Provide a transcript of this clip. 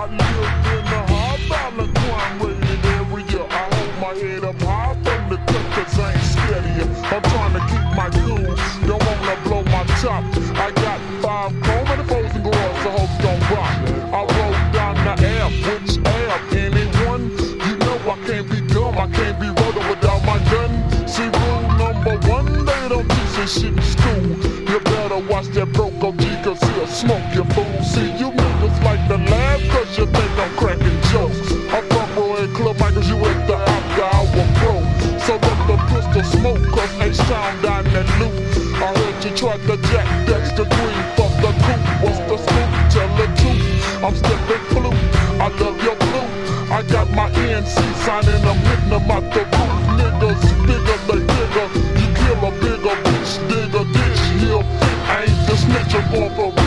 I live in a high-violent crime-rated area. I hold my head up high from the cut, 'cause I ain't scared of you. I'm trying to keep my cool, don't wanna blow my top. I got 5 chrome and the frozen girls, I hope don't rock. I roll down the Ave, which Ave? Anyone? You know I can't be dumb, I can't be rolling without my gun. See, rule number 1, they don't teach this shit in school. You better watch that broke OG, 'cause he'll smoke your fool. See, you niggas like to laugh 'cause you think I'm cracking jokes. I'm from Roy Club Michaels, you at the after hour pro. So let the pistol smoke, 'cause H-Town down that loop. I heard you tried to jack Dexter Green, fuck the coop. What's the scoop? Tell the truth, I'm stepping blue. I love your blue. I got my ENC signing, I'm hitting them out the roof. Niggas bigger, they bigger. You kill a bigger bitch, digger ditch, he'll fit. I ain't the snitch, I'm going for